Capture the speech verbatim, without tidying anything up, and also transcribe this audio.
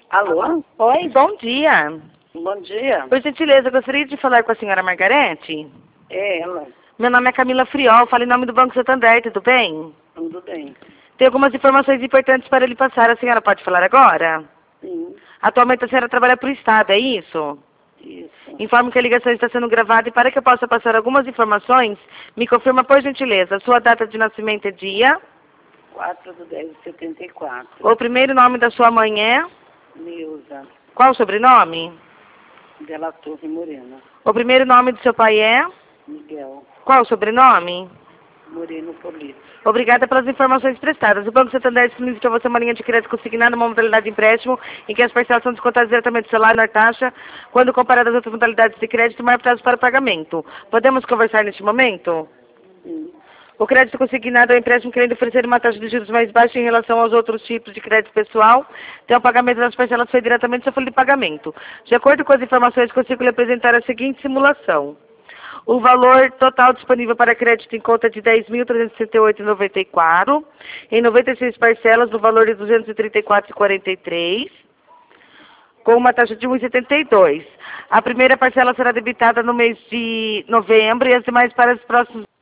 Alô? Oi, bom dia. Bom dia. Por gentileza, eu gostaria de falar com a senhora Margarete. É ela. Meu nome é Camila Friol, falo em nome do Banco Santander, tudo bem? Tudo bem. Tem algumas informações importantes para lhe passar, a senhora pode falar agora? Sim, Atualmente a senhora trabalha para o Estado, é isso? isso. Informo que a ligação está sendo gravada e para que eu possa passar algumas informações, me confirma por gentileza, sua data de nascimento é dia, quatro de dez de setenta e quatro. o primeiro nome da sua mãe é, Neuza, qual o sobrenome? Della Torre Moreno. O primeiro nome do seu pai é, Miguel, qual o sobrenome? Moreno Polito. Obrigada pelas informações prestadas. O Banco Santander disponibiliza para você uma linha de crédito consignada, uma modalidade de empréstimo, em que as parcelas são descontadas diretamente do salário na taxa, quando comparadas às outras modalidades de crédito, mais prazo para pagamento. Podemos conversar neste momento? Sim, O crédito consignado é um empréstimo querendo oferecer uma taxa de juros mais baixa em relação aos outros tipos de crédito pessoal. Então, o pagamento das parcelas foi diretamente do seu folha de pagamento. De acordo com as informações, consigo lhe apresentar a seguinte simulação. O valor total disponível para crédito em conta é de dez mil trezentos e sessenta e oito reais e noventa e quatro centavos, em noventa e seis parcelas, no valor de duzentos e trinta e quatro reais e quarenta e três centavos, com uma taxa de um vírgula setenta e dois. A primeira parcela será debitada no mês de novembro e as demais para os próximos